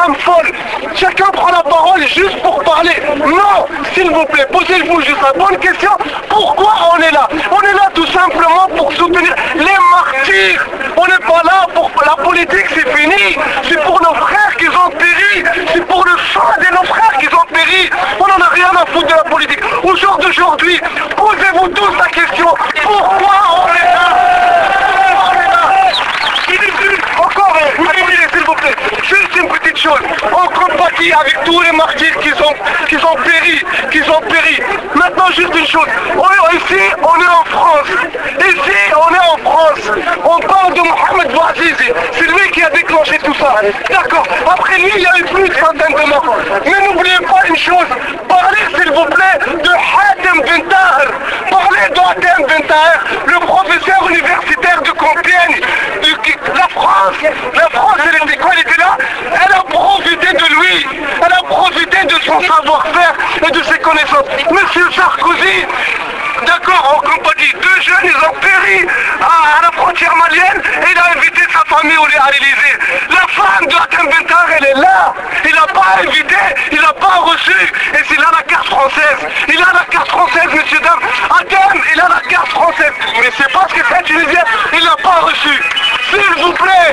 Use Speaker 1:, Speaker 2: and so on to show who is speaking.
Speaker 1: femme folle. Chacun prend la parole juste pour parler. Non, s'il vous plaît, posez-vous juste la bonne question. Pourquoi on est là? On est là tout simplement pour soutenir les martyrs. On n'est pas là pour la politique, c'est fini. C'est pour nos frères qui ont péri. C'est pour le sang de nos frères qui ont péri. On n'en a rien à foutre de la politique. Au jour d'aujourd'hui, posez-vous tous la question. Pourquoi on est là? Encore, attendez, s'il vous plaît, juste une petite chose. On compatit avec tous les martyrs qui ont péri. Maintenant, juste une chose. Ici, on est en France. On parle de Mohamed Bouazizi. C'est lui qui a déclenché tout ça. D'accord. Après lui, il y a eu plus de centaines de morts. Mais n'oubliez pas une chose. Parlez, s'il vous plaît, de Hatem Ben Taher. Parlez de Hatem Ben Taher, le professeur universitaire de Compiègne. La France, elle était là, elle a profité de lui, elle a profité de son savoir-faire et de ses connaissances. Monsieur Sarkozy, d'accord, on compatit, deux jeunes, ils ont péri à la frontière malienne et il a invité sa famille à l'Élysée. La femme de Hatem Ben Taher, elle est là, il n'a pas invité, il n'a pas reçu, et c'est là la carte française. Il a la carte française, messieurs, dames. Hatem, il a la carte française, mais c'est parce que c'est tunisien, il n'a pas reçu. S'il vous plaît,